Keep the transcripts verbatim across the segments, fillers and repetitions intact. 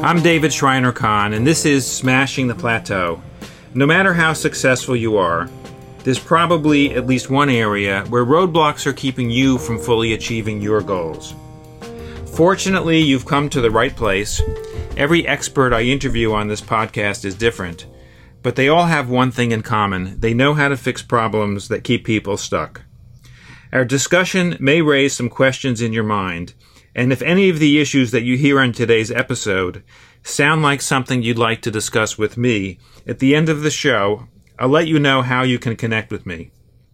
I'm David Schreiner-Kahn, and this is Smashing the Plateau. No matter how successful you are, there's probably at least one area where roadblocks are keeping you from fully achieving your goals. Fortunately, you've come to the right place. Every expert I interview on this podcast is different, but they all have one thing in common. They know how to fix problems that keep people stuck. Our discussion may raise some questions in your mind, and if any of the issues that you hear on today's episode sound like something you'd like to discuss with me, at the end of the show, I'll let you know how you can connect with me.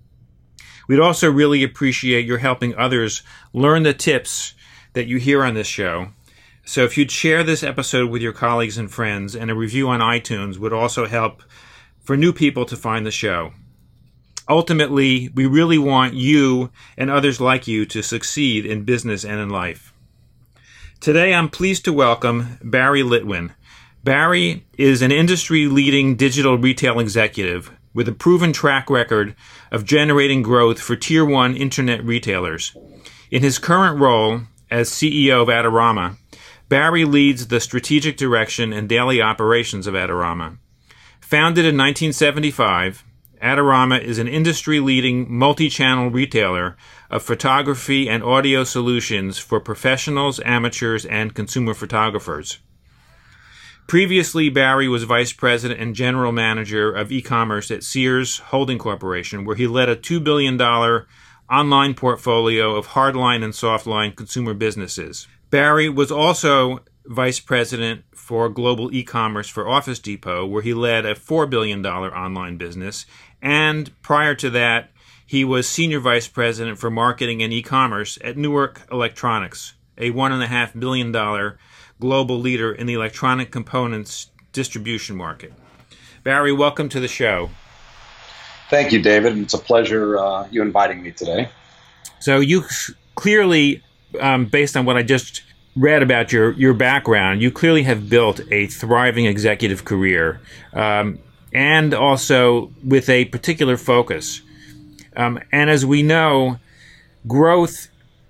We'd also really appreciate your helping others learn the tips that you hear on this show. So if you'd share this episode with your colleagues and friends, and a review on iTunes would also help for new people to find the show. Ultimately, we really want you and others like you to succeed in business and in life. Today, I'm pleased to welcome Barry Litwin. Barry is an industry-leading digital retail executive with a proven track record of generating growth for Tier one internet retailers. In his current role as C E O of Adorama, Barry leads the strategic direction and daily operations of Adorama. Founded in nineteen seventy-five, Adorama is an industry-leading multi-channel retailer of photography and audio solutions for professionals, amateurs, and consumer photographers. Previously, Barry was vice president and general manager of e-commerce at Sears Holding Corporation, where he led a two billion dollars online portfolio of hardline and softline consumer businesses. Barry was also vice president for global e-commerce for Office Depot, where he led a four billion dollars online business. And prior to that, he was senior vice president for marketing and e-commerce at Newark Electronics, a one point five billion dollars global leader in the electronic components distribution market. Barry, welcome to the show. Thank you, David. It's a pleasure uh, you inviting me today. So you clearly, um, based on what I just read about your, your background, you clearly have built a thriving executive career, um, and also with a particular focus. Um, and as we know, growth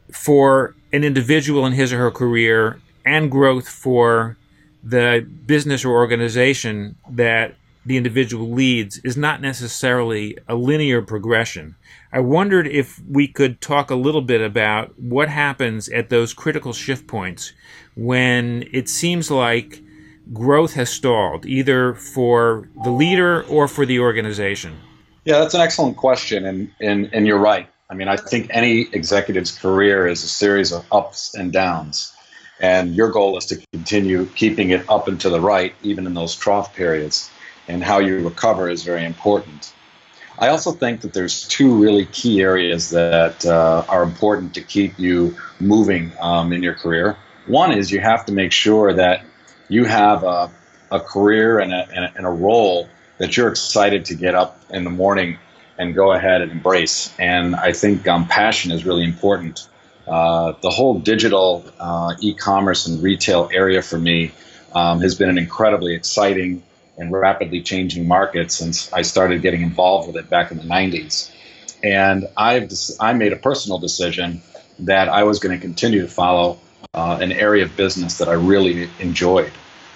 for an individual in his or her career and growth for the business or organization that the individual leads is not necessarily a linear progression. I wondered if we could talk a little bit about what happens at those critical shift points when it seems like growth has stalled, either for the leader or for the organization. Yeah, that's an excellent question, and, and, and you're right. I mean, I think any executive's career is a series of ups and downs, and your goal is to continue keeping it up and to the right, even in those trough periods, and how you recover is very important. I also think that there's two really key areas that uh, are important to keep you moving um, in your career. One is you have to make sure that you have a, a career and a, and, a, and a role that you're excited to get up in the morning and go ahead and embrace. And I think um, passion is really important. Uh, the whole digital uh, e-commerce and retail area for me um, has been an incredibly exciting and rapidly changing market since I started getting involved with it back in the nineties. And I've I made a personal decision that I was going to continue to follow uh, an area of business that I really enjoyed.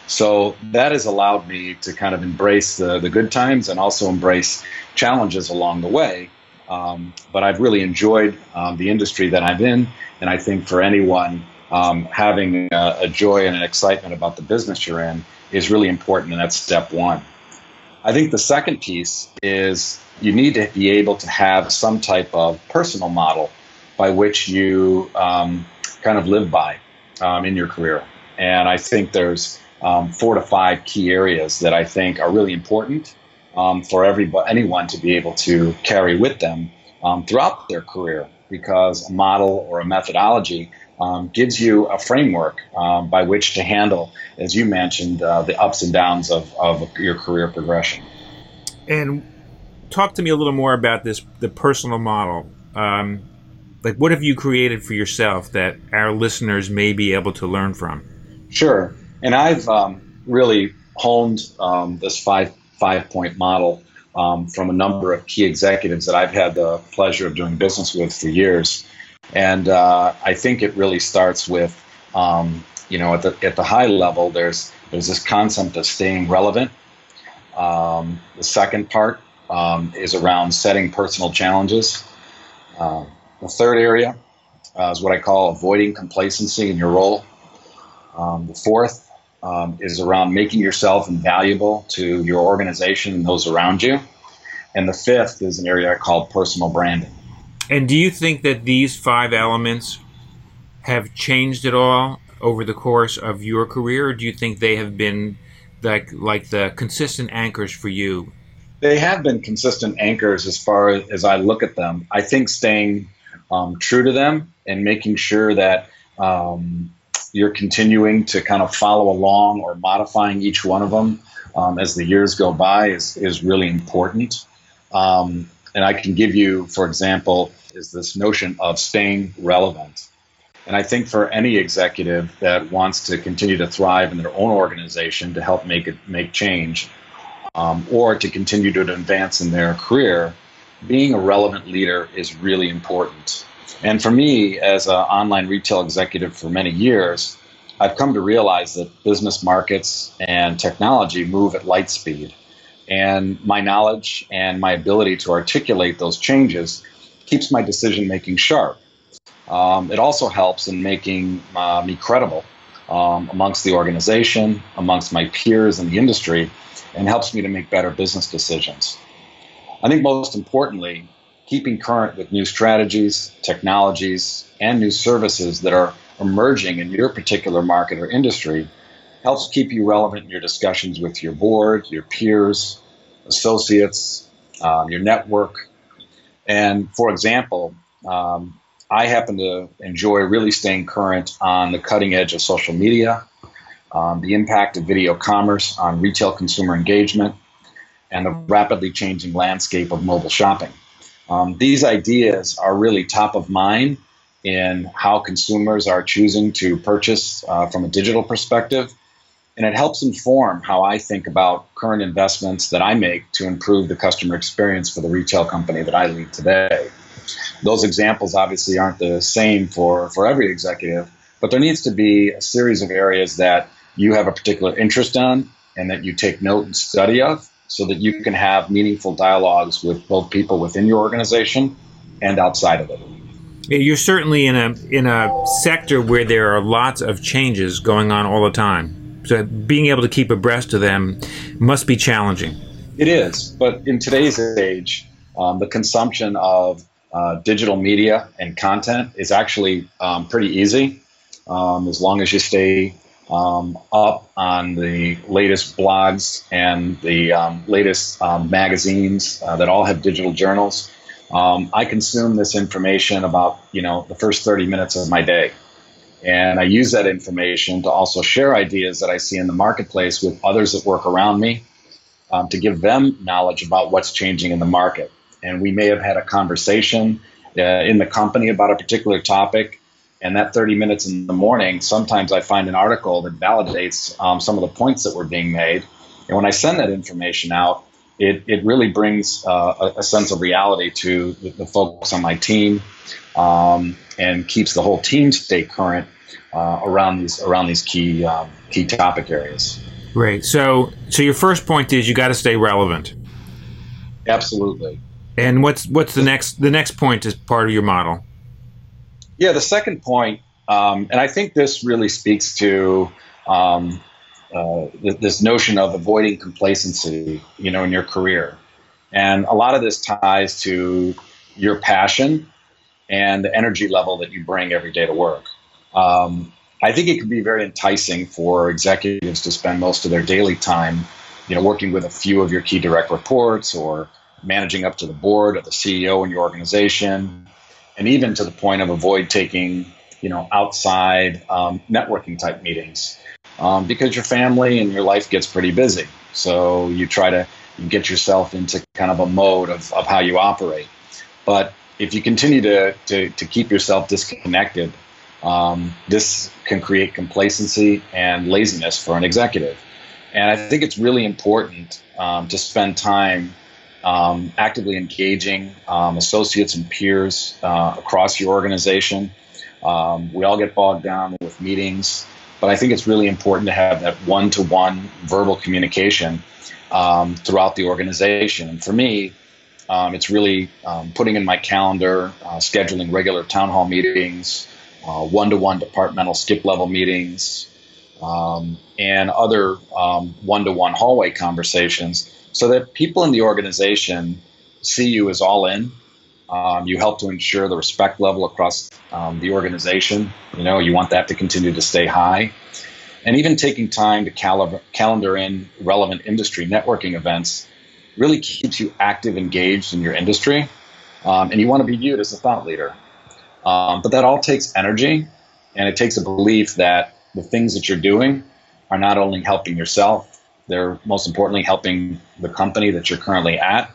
So that has allowed me to kind of embrace the, the good times and also embrace challenges along the way. Um, but I've really enjoyed um, the industry that I'm in. And I think for anyone, um, having a, a joy and an excitement about the business you're in is really important, and that's step one. I think the second piece is you need to be able to have some type of personal model by which you um, kind of live by um, in your career. And I think there's um, four to five key areas that I think are really important um, for everybody, anyone to be able to carry with them um, throughout their career, because a model or a methodology Um, gives you a framework um, by which to handle, as you mentioned, uh, the ups and downs of, of your career progression. And talk to me a little more about this, the personal model. Um, like, what have you created for yourself that our listeners may be able to learn from? Sure. And I've um, really honed um, this five, five-point model um, from a number of key executives that I've had the pleasure of doing business with for years. And uh, I think it really starts with um, you know, at the at the high level, there's there's this concept of staying relevant. Um, the second part um, is around setting personal challenges. Uh, the third area uh, is what I call avoiding complacency in your role. Um, the fourth um, is around making yourself invaluable to your organization and those around you. And the fifth is an area I call personal branding. And do you think that these five elements have changed at all over the course of your career, or do you think they have been like like the consistent anchors for you? They have been consistent anchors as far as I look at them. I think staying um, true to them and making sure that um, you're continuing to kind of follow along or modifying each one of them um, as the years go by is, is really important. Um, and I can give you, for example, is this notion of staying relevant. And I think for any executive that wants to continue to thrive in their own organization to help make it make change, um, or to continue to advance in their career, being a relevant leader is really important. And for me, as an online retail executive for many years, I've come to realize that business markets and technology move at light speed. And my knowledge and my ability to articulate those changes keeps my decision-making sharp. Um, it also helps in making uh, me credible um, amongst the organization, amongst my peers in the industry, and helps me to make better business decisions. I think most importantly, keeping current with new strategies, technologies, and new services that are emerging in your particular market or industry helps keep you relevant in your discussions with your board, your peers, associates, um, your network. And for example, um, I happen to enjoy really staying current on the cutting edge of social media, um, the impact of video commerce on retail consumer engagement, and the rapidly changing landscape of mobile shopping. Um, these ideas are really top of mind in how consumers are choosing to purchase uh, from a digital perspective, and it helps inform how I think about current investments that I make to improve the customer experience for the retail company that I lead today. Those examples obviously aren't the same for, for every executive, but there needs to be a series of areas that you have a particular interest in and that you take note and study of so that you can have meaningful dialogues with both people within your organization and outside of it. You're certainly in a in a sector where there are lots of changes going on all the time. So being able to keep abreast of them must be challenging. It is, but in today's age, um, the consumption of uh, digital media and content is actually um, pretty easy, um, as long as you stay um, up on the latest blogs and the um, latest um, magazines uh, that all have digital journals. Um, I consume this information about, you know, the first thirty minutes of my day. And I use that information to also share ideas that I see in the marketplace with others that work around me, um, to give them knowledge about what's changing in the market. And we may have had a conversation uh, in the company about a particular topic, and that thirty minutes in the morning, sometimes I find an article that validates um, some of the points that were being made. And when I send that information out, it, it really brings uh, a, a sense of reality to the, the folks on my team, um, and keeps the whole team stay current uh, around these around these key um, key topic areas. Great. So, so your first point is you got to stay relevant. Absolutely. And what's what's the next the next point is part of your model? Yeah, the second point, um, and I think this really speaks to um, uh, th- this notion of avoiding complacency, you know, in your career, and a lot of this ties to your passion and the energy level that you bring every day to work. Um, I think it can be very enticing for executives to spend most of their daily time, you know, working with a few of your key direct reports or managing up to the board or the C E O in your organization, and even to the point of avoid taking, you know, outside um, networking type meetings um, because your family and your life gets pretty busy. So you try to get yourself into kind of a mode of, of how you operate. But if you continue to, to, to keep yourself disconnected, um, this can create complacency and laziness for an executive. And I think it's really important um, to spend time um, actively engaging um, associates and peers uh, across your organization. Um, we all get bogged down with meetings but I think it's really important to have that one-to-one verbal communication um, throughout the organization. And for me, um, it's really um, putting in my calendar, uh, scheduling regular town hall meetings, uh, one-to-one departmental skip-level meetings, um, and other um, one-to-one hallway conversations so that people in the organization see you as all in. Um, you help to ensure the respect level across um, the organization. You know, you want that to continue to stay high. And even taking time to cal- calendar in relevant industry networking events really keeps you active, engaged in your industry. Um, and you want to be viewed as a thought leader. Um, but that all takes energy, and it takes a belief that the things that you're doing are not only helping yourself, they're most importantly helping the company that you're currently at.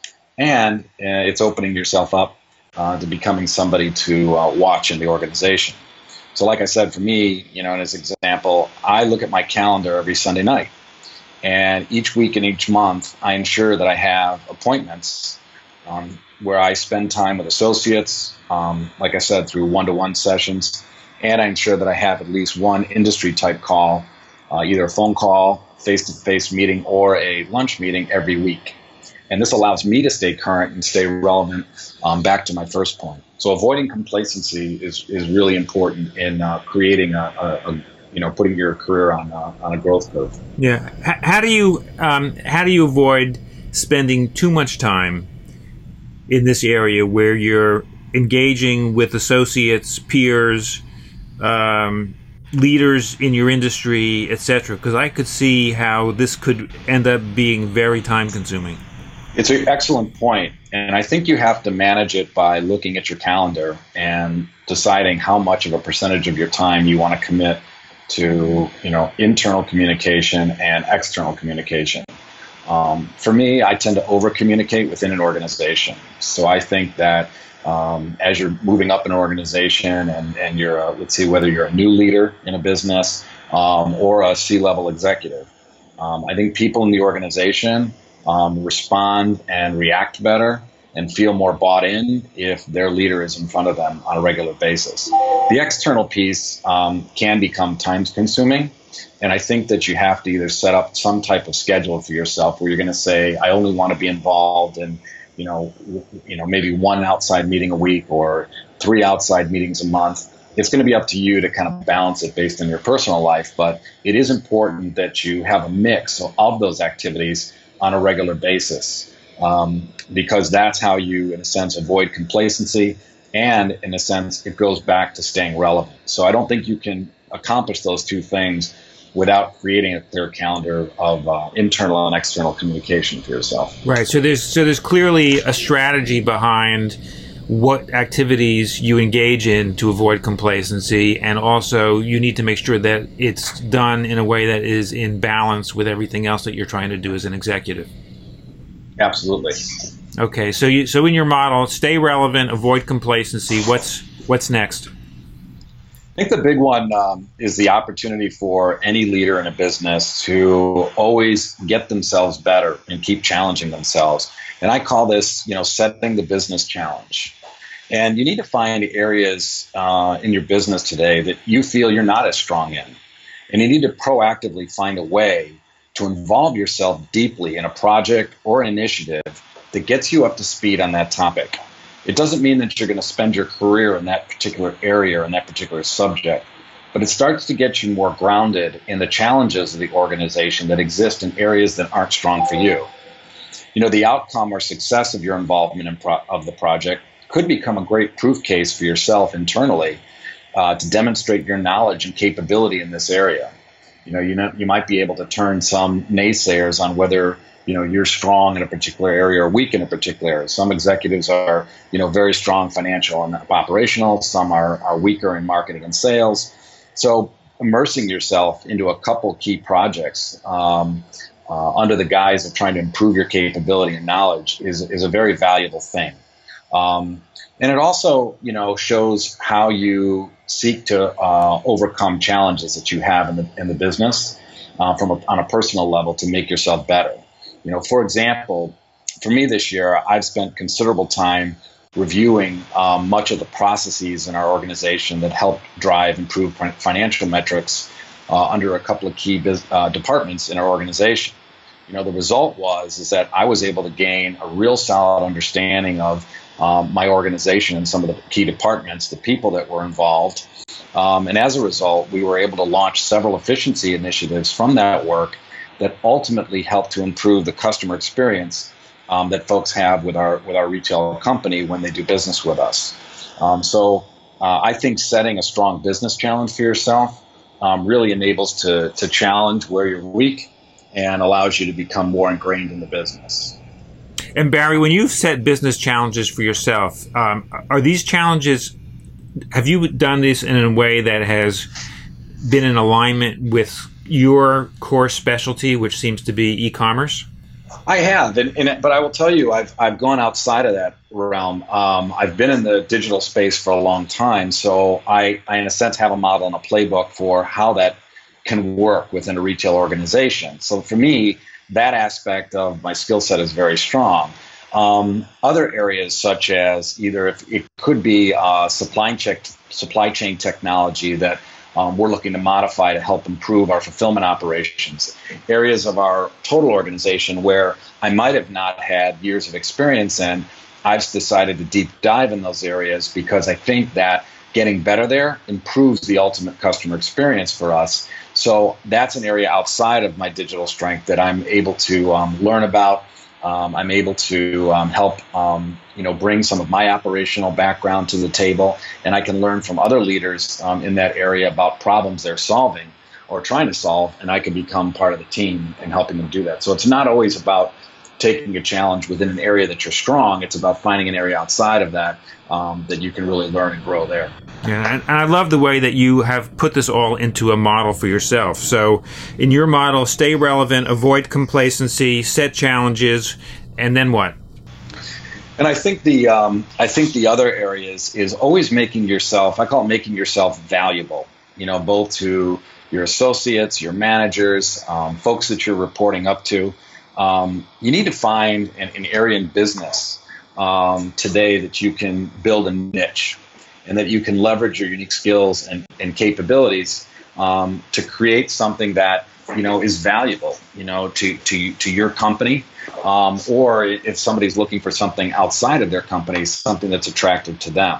And uh, it's opening yourself up uh, to becoming somebody to uh, watch in the organization. So like I said, for me, you know, as an example, I look at my calendar every Sunday night. And each week and each month, I ensure that I have appointments um, where I spend time with associates, um, like I said, through one-to-one sessions. And I ensure that I have at least one industry-type call, uh, either a phone call, face-to-face meeting, or a lunch meeting every week. And this allows me to stay current and stay relevant, um, back to my first point. So avoiding complacency is, is really important in uh, creating a, a, a, you know, putting your career on a, on a growth curve. Yeah. H- how do you um, how do you avoid spending too much time in this area where you're engaging with associates, peers, um, leaders in your industry, et cetera? Because I could see how this could end up being very time consuming. It's an excellent point, and I think you have to manage it by looking at your calendar and deciding how much of a percentage of your time you want to commit to, you know, internal communication and external communication. Um, for me, I tend to over-communicate within an organization. So I think that um, as you're moving up an organization and, and you're, a, let's see, whether you're a new leader in a business um, or a C-level executive, um, I think people in the organization Um, respond and react better and feel more bought in if their leader is in front of them on a regular basis. The external piece um, can become time consuming, and I think that you have to either set up some type of schedule for yourself where you're going to say, I only want to be involved in, you know, you know, maybe one outside meeting a week or three outside meetings a month. It's going to be up to you to kind of balance it based on your personal life, but it is important that you have a mix of those activities on a regular basis, um, because that's how you, in a sense, avoid complacency, and in a sense, it goes back to staying relevant. So I don't think you can accomplish those two things without creating a clear calendar of uh, internal and external communication for yourself. Right. So there's so there's clearly a strategy behind what activities you engage in to avoid complacency, and also you need to make sure that it's done in a way that is in balance with everything else that you're trying to do as an executive. Absolutely. Okay, so you so in your model, stay relevant, avoid complacency. What's what's next? I think the big one um, is the opportunity for any leader in a business to always get themselves better and keep challenging themselves. And I call this, you know, setting the business challenge. And you need to find areas uh, in your business today that you feel you're not as strong in. And you need to proactively find a way to involve yourself deeply in a project or an initiative that gets you up to speed on that topic. It doesn't mean that you're going to spend your career in that particular area or in that particular subject, but it starts to get you more grounded in the challenges of the organization that exist in areas that aren't strong for you. You know, the outcome or success of your involvement in pro- of the project could become a great proof case for yourself internally uh, to demonstrate your knowledge and capability in this area. You know, you know, you might be able to turn some naysayers on whether, you know, you're strong in a particular area or weak in a particular area. Some executives are, you know, very strong financial and operational. Some are, are weaker in marketing and sales. So immersing yourself into a couple key projects um, uh, under the guise of trying to improve your capability and knowledge is, is a very valuable thing. Um, and it also, you know, shows how you seek to uh, overcome challenges that you have in the in the business uh, from a, on a personal level to make yourself better. You know, for example, for me this year, I've spent considerable time reviewing um, much of the processes in our organization that help drive improved financial metrics uh, under a couple of key biz- uh, departments in our organization. You know, the result was is that I was able to gain a real solid understanding of um, my organization and some of the key departments, the people that were involved. Um, and as a result, we were able to launch several efficiency initiatives from that work that ultimately helped to improve the customer experience um, that folks have with our with our retail company when they do business with us. Um, so uh, I think setting a strong business challenge for yourself um, really enables to to challenge where you're weak and allows you to become more ingrained in the business. And Barry, when you've set business challenges for yourself, um, are these challenges, have you done this in a way that has been in alignment with your core specialty, which seems to be e-commerce? I have, and, and but I will tell you, I've I've gone outside of that realm. Um, I've been in the digital space for a long time, so I, I, in a sense, have a model and a playbook for how that can work within a retail organization. So for me, that aspect of my skill set is very strong. Um, other areas, such as either if it could be uh, supply chain supply chain technology that Um, we're looking to modify to help improve our fulfillment operations. Areas of our total organization where I might have not had years of experience in, I've decided to deep dive in those areas because I think that getting better there improves the ultimate customer experience for us. So that's an area outside of my digital strength that I'm able to um, learn about. Um, I'm able to um, help, um, you know, bring some of my operational background to the table, and I can learn from other leaders um, in that area about problems they're solving or trying to solve, and I can become part of the team in helping them do that. So it's not always about taking a challenge within an area that you're strong. It's about finding an area outside of that um, that you can really learn and grow there. Yeah, and I love the way that you have put this all into a model for yourself. So in your model, stay relevant, avoid complacency, set challenges, and then what? And I think the um, I think the other areas is always making yourself, I call it making yourself valuable, you know, both to your associates, your managers, um, folks that you're reporting up to. Um, you need to find an, an area in business um, today that you can build a niche and that you can leverage your unique skills and, and capabilities um, to create something that, you know, is valuable, you know, to, to, to your company. Um, or if somebody's looking for something outside of their company, something that's attractive to them.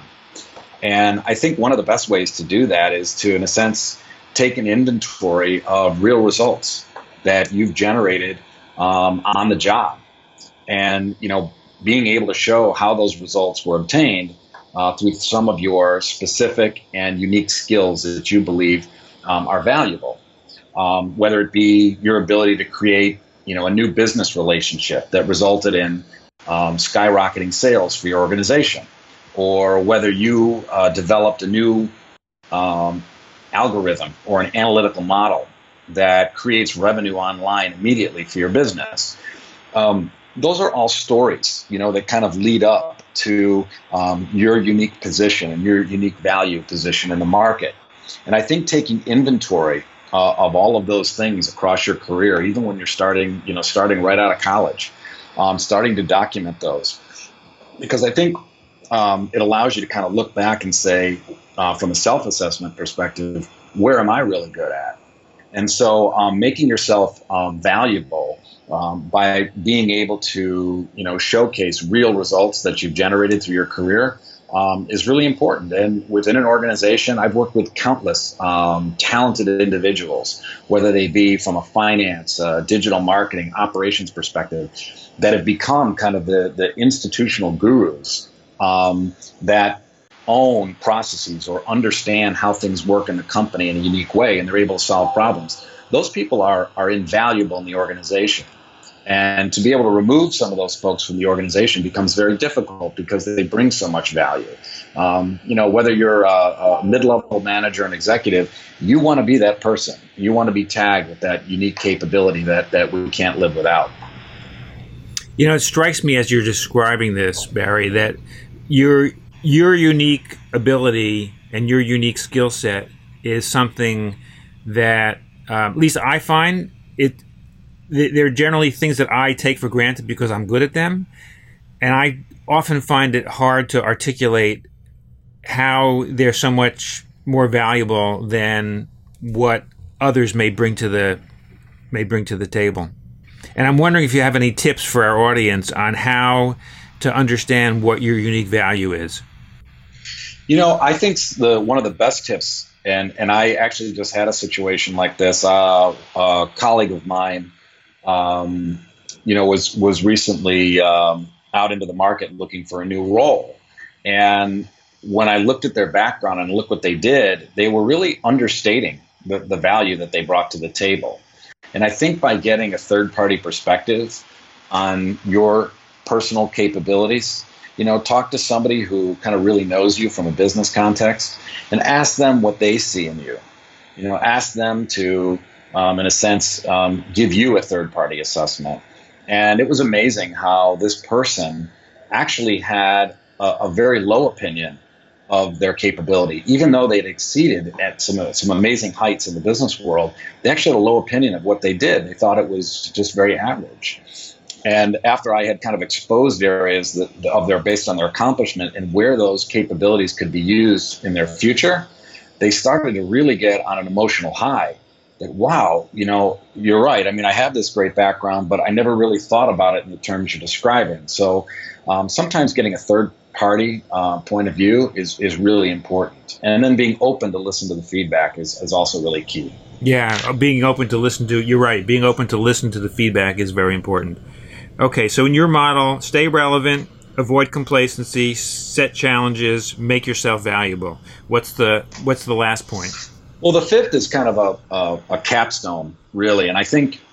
And I think one of the best ways to do that is to, in a sense, take an inventory of real results that you've generated um, on the job. And, you know, being able to show how those results were obtained uh, through some of your specific and unique skills that you believe um, are valuable. Um, whether it be your ability to create, you know, a new business relationship that resulted in um, skyrocketing sales for your organization, or whether you uh, developed a new um, algorithm or an analytical model that creates revenue online immediately for your business. Um, those are all stories, you know, that kind of lead up to um, your unique position and your unique value position in the market. And I think taking inventory Uh, of all of those things across your career, even when you're starting, you know, starting right out of college, um, starting to document those, because I think um, it allows you to kind of look back and say, uh, from a self-assessment perspective, where am I really good at? And so, um, making yourself um, valuable um, by being able to, you know, showcase real results that you've generated through your career. Um, is really important. And within an organization, I've worked with countless um, talented individuals, whether they be from a finance, uh, digital marketing, operations perspective, that have become kind of the, the institutional gurus um, that own processes or understand how things work in the company in a unique way, and they're able to solve problems. Those people are, are invaluable in the organization. And to be able to remove some of those folks from the organization becomes very difficult because they bring so much value. Um, you know, whether you're a, a mid-level manager and executive, you want to be that person. You want to be tagged with that unique capability that, that we can't live without. You know, it strikes me as you're describing this, Barry, that your your unique ability and your unique skill set is something that, uh, at least I find it. They're generally things that I take for granted because I'm good at them. And I often find it hard to articulate how they're so much more valuable than what others may bring to the may bring to the table. And I'm wondering if you have any tips for our audience on how to understand what your unique value is. You know, I think the one of the best tips, and, and I actually just had a situation like this. Uh, a colleague of mine, um, you know, was was recently um, out into the market looking for a new role. And when I looked at their background and looked what they did, they were really understating the, the value that they brought to the table. And I think by getting a third-party perspective on your personal capabilities, you know, talk to somebody who kind of really knows you from a business context and ask them what they see in you. You know, ask them to, um, in a sense, um, give you a third-party assessment. And it was amazing how this person actually had a, a very low opinion of their capability. Even though they'd exceeded at some, some amazing heights in the business world, they actually had a low opinion of what they did. They thought it was just very average. And after I had kind of exposed areas that, of their based on their accomplishment and where those capabilities could be used in their future, they started to really get on an emotional high. That, wow, you know, you're right. I mean, I have this great background, but I never really thought about it in the terms you're describing. So um, sometimes getting a third party uh, point of view is, is really important. And then being open to listen to the feedback is, is also really key. Yeah, being open to listen to, you're right, being open to listen to the feedback is very important. Okay, so in your model, stay relevant, avoid complacency, set challenges, make yourself valuable. What's the what's the last point? Well, the fifth is kind of a, a, a capstone, really. And I think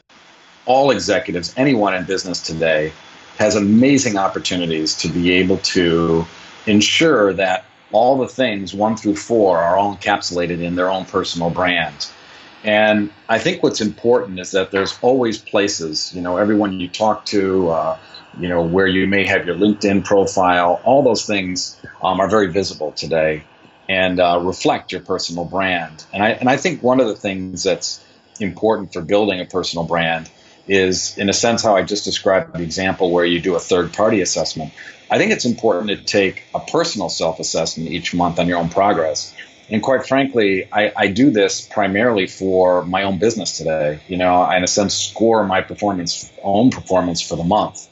all executives, anyone in business today, has amazing opportunities to be able to ensure that all the things one through four are all encapsulated in their own personal brand. And I think what's important is that there's always places, you know, everyone you talk to, uh, you know, where you may have your LinkedIn profile, all those things um, are very visible today and uh, reflect your personal brand. And I, and I think one of the things that's important for building a personal brand is, in a sense, how I just described the example where you do a third-party assessment. I think it's important to take a personal self-assessment each month on your own progress. And quite frankly, I, I do this primarily for my own business today. You know, I, in a sense, score my performance, own performance for the month.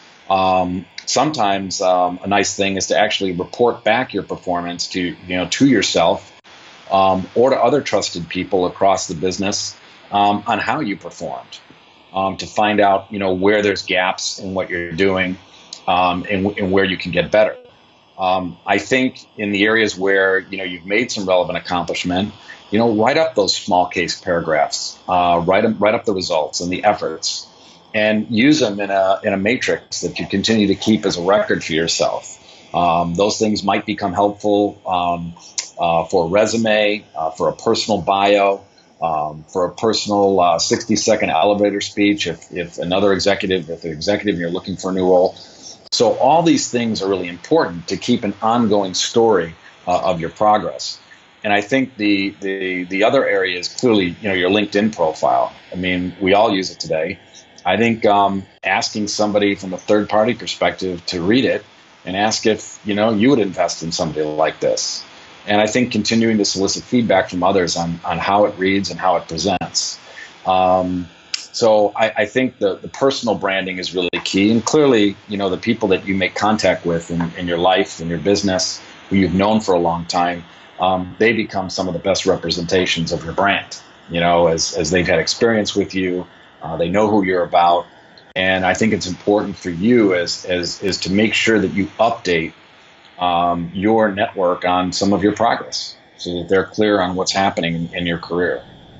Um, sometimes um, a nice thing is to actually report back your performance to, you know, to yourself um, or to other trusted people across the business um, on how you performed. Um, to find out, you know, where there's gaps in what you're doing um, and, and where you can get better. Um, I think in the areas where, you know, you've made some relevant accomplishment, you know, write up those small case paragraphs, uh, write them, write up the results and the efforts, and use them in a in a matrix that you continue to keep as a record for yourself. Um, those things might become helpful um, uh, for a resume, uh, for a personal bio. Um, for a personal uh, sixty second elevator speech, if, if another executive, if an executive, you're looking for a new role. So all these things are really important to keep an ongoing story uh, of your progress. And I think the, the the other area is clearly, you know, your LinkedIn profile. I mean, we all use it today. I think um, asking somebody from a third party perspective to read it and ask if, you know, you would invest in somebody like this. And I think continuing to solicit feedback from others on, on how it reads and how it presents. Um, so I, I think the, the personal branding is really key. And clearly, you know, the people that you make contact with in, in your life, in your business, who you've known for a long time, um, they become some of the best representations of your brand. You know, as, as they've had experience with you, uh, they know who you're about. And I think it's important for you as, as, is to make sure that you update Um, your network on some of your progress so that they're clear on what's happening in, in your career.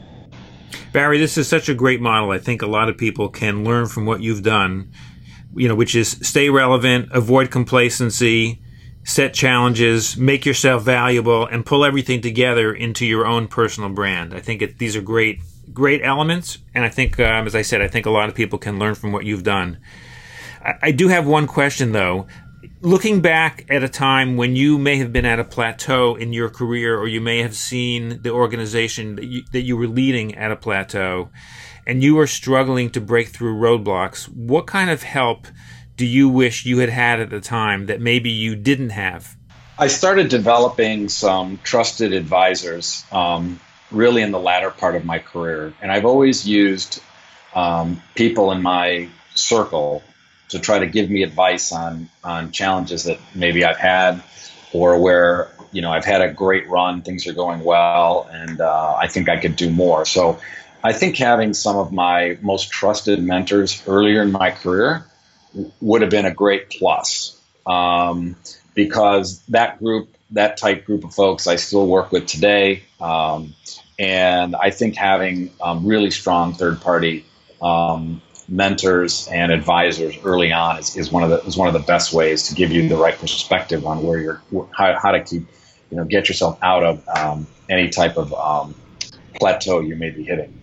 Barry, this is such a great model. I think a lot of people can learn from what you've done, you know, which is stay relevant, avoid complacency, set challenges, make yourself valuable, and pull everything together into your own personal brand. I think it, these are great, great elements. And I think, um, as I said, I think a lot of people can learn from what you've done. I, I do have one question, though. Looking back at a time when you may have been at a plateau in your career, or you may have seen the organization that you, that you were leading at a plateau, and you were struggling to break through roadblocks, what kind of help do you wish you had had at the time that maybe you didn't have? I started developing some trusted advisors um, really in the latter part of my career. And I've always used um, people in my circle to try to give me advice on on challenges that maybe I've had, or where, you know, I've had a great run, things are going well, and uh, I think I could do more. So I think having some of my most trusted mentors earlier in my career would have been a great plus, um, because that group, that type group of folks I still work with today. Um, and I think having um, really strong third-party um, mentors and advisors early on is, is one of the is one of the best ways to give you the right perspective on where you're how, how to keep you know get yourself out of um, any type of um, plateau you may be hitting.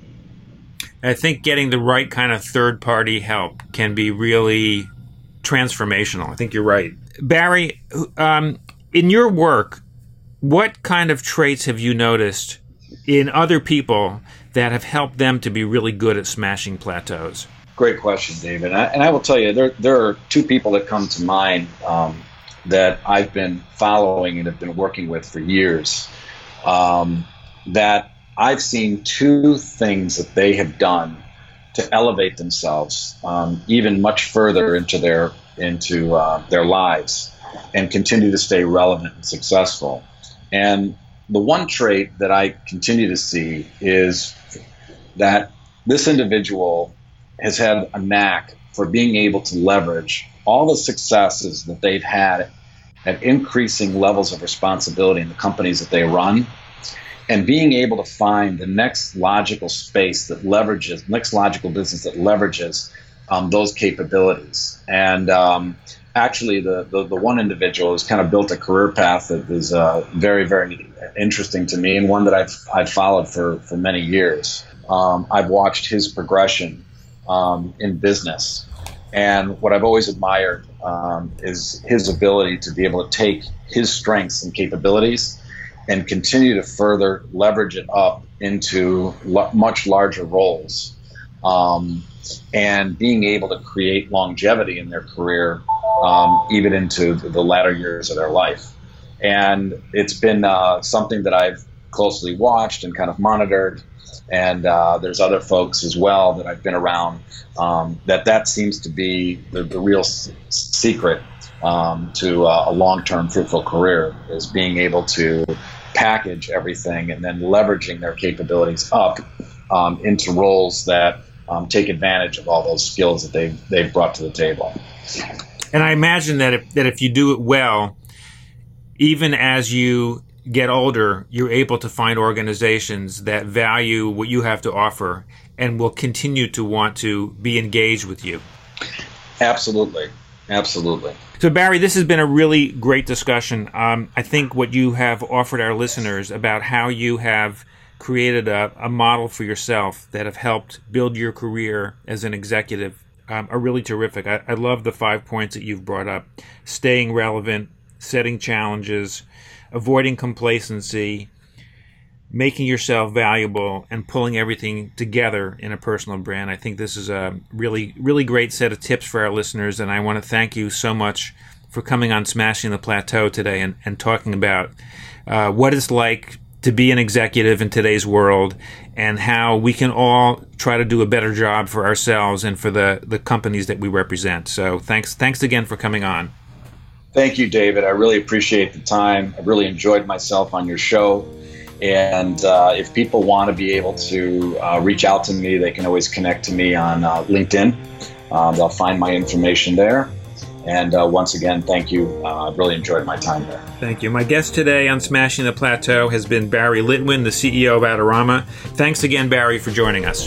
I think getting the right kind of third-party help can be really transformational. I think you're right, Barry. Um, in your work, what kind of traits have you noticed in other people that have helped them to be really good at smashing plateaus? Great question, David. And I, and I will tell you, there there are two people that come to mind um, that I've been following and have been working with for years, um, that I've seen two things that they have done to elevate themselves um, even much further into their into uh, their lives and continue to stay relevant and successful. And the one trait that I continue to see is that this individual has had a knack for being able to leverage all the successes that they've had at increasing levels of responsibility in the companies that they run, and being able to find the next logical space that leverages, next logical business that leverages um, those capabilities. And um, actually, the, the the one individual has kind of built a career path that is uh, very, very interesting to me, and one that I've I've followed for, for many years. Um, I've watched his progression um, in business, and what I've always admired um, is his ability to be able to take his strengths and capabilities and continue to further leverage it up into lo- much larger roles, um, and being able to create longevity in their career, um, even into the latter years of their life. And it's been uh, something that I've closely watched and kind of monitored. And uh, there's other folks as well that I've been around um, that that seems to be the, the real s- secret um, to uh, a long-term fruitful career, is being able to package everything and then leveraging their capabilities up um, into roles that um, take advantage of all those skills that they've they've brought to the table. And I imagine that if, that if you do it well, even as you get older, you're able to find organizations that value what you have to offer and will continue to want to be engaged with you. Absolutely. Absolutely. So, Barry, this has been a really great discussion. Um, I think what you have offered our listeners about how you have created a, a model for yourself that have helped build your career as an executive um, are really terrific. I, I love the five points that you've brought up: staying relevant, setting challenges, avoiding complacency, making yourself valuable, and pulling everything together in a personal brand. I think this is a really, really great set of tips for our listeners, and I want to thank you so much for coming on Smashing the Plateau today and, and talking about uh, what it's like to be an executive in today's world and how we can all try to do a better job for ourselves and for the, the companies that we represent. So thanks, thanks again for coming on. Thank you, David. I really appreciate the time. I really enjoyed myself on your show. And uh, if people want to be able to uh, reach out to me, they can always connect to me on uh, LinkedIn. Um, they'll find my information there. And uh, once again, thank you. Uh, I've really enjoyed my time there. Thank you. My guest today on Smashing the Plateau has been Barry Litwin, the C E O of Adorama. Thanks again, Barry, for joining us.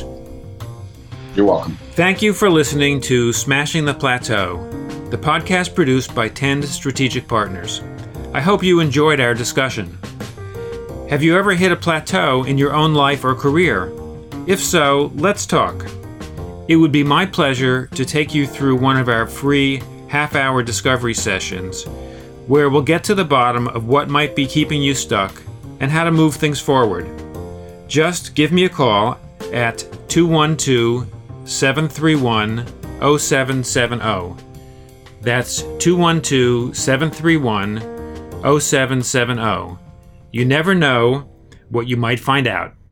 You're welcome. Thank you for listening to Smashing the Plateau, the podcast produced by Tend Strategic Partners. I hope you enjoyed our discussion. Have you ever hit a plateau in your own life or career? If so, let's talk. It would be my pleasure to take you through one of our free half-hour discovery sessions where we'll get to the bottom of what might be keeping you stuck and how to move things forward. Just give me a call at two one two, seven three one, zero seven seven zero. That's two one two, seven three one, zero seven seven zero. You never know what you might find out.